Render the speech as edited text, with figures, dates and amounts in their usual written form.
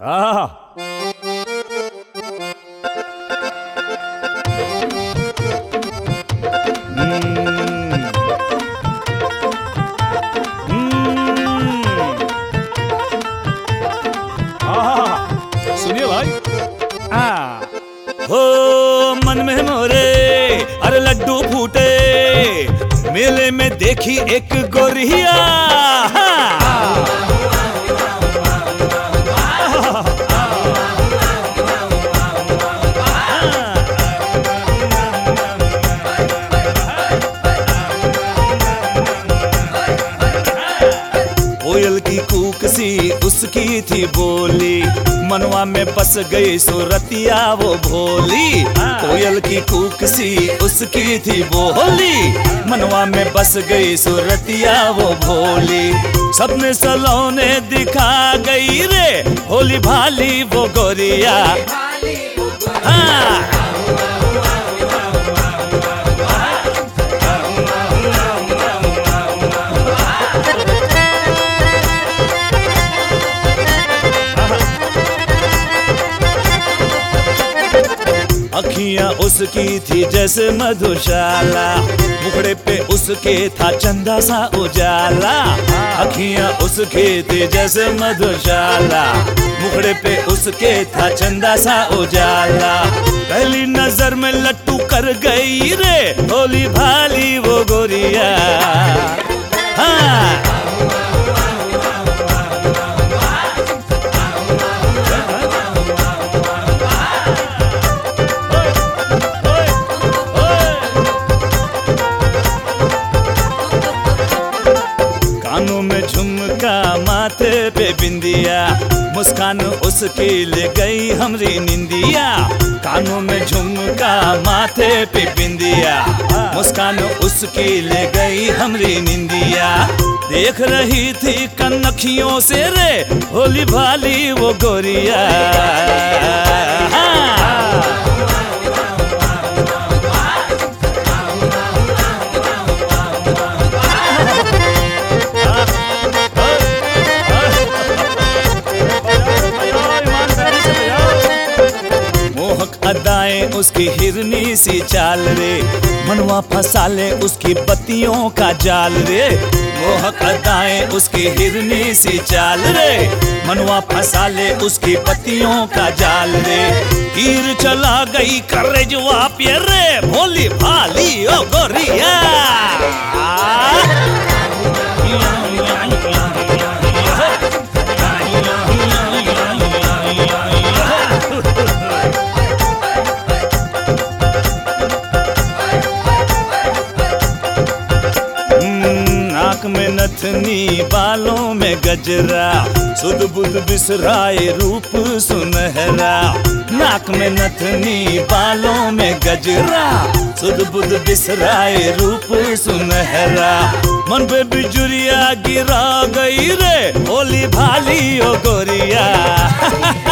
आहा सुनिए भाई। हो मन में मोरे अरे लड्डू फूटे, मेले में देखी एक गोरिया। कोयल की कूक सी उसकी थी बोली, मनवा में बस गई सूरतिया वो भोली। कोयल की कूक सी उसकी थी बोली, मनवा में बस गई सूरतिया वो भोली। सपने सलोने दिखा गई रे भोली भाली वो गोरिया। हाँ अखियां उसकी थी जैसे मधुशाला, मुखड़े पे उसके था चंदा सा उजाला। अखियां उसकी थी जैसे मधुशाला, मुखड़े पे उसके था चंदा सा उजाला। पहली नजर में लट्टू कर गई रे भोली भाली वो गोरिया। हाँ कानों में झुमका माथे पे बिंदिया, मुस्कान उसकी ले गई हमरी निंदिया। कानों में झुमका माथे पे बिंदिया, मुस्कान उसकी ले गई हमरी निंदिया। देख रही थी कनखियों से रे भोली भाली वो गोरिया। अदाएं उसकी हिरनी सी चाल रे, मनवा फंसा ले उसकी बत्तियों का जाल रे। मोहक अदाएं उसकी हिरनी सी चाल रे, मनवा फंसा ले उसकी बत्तियों का जाल रे। तीर चला गई करेजवा पे रे भोली भाली ओ गोरिया। नाक में नथनी बालों में गजरा, सुध बुध बिसराए रूप सुनहरा। नाक में नथनी बालों में गजरा, सुध बुध बिसराए रूप सुनहरा। मन पे बिजुरिया गिरा गई रे भोली भाली ओ गोरिया।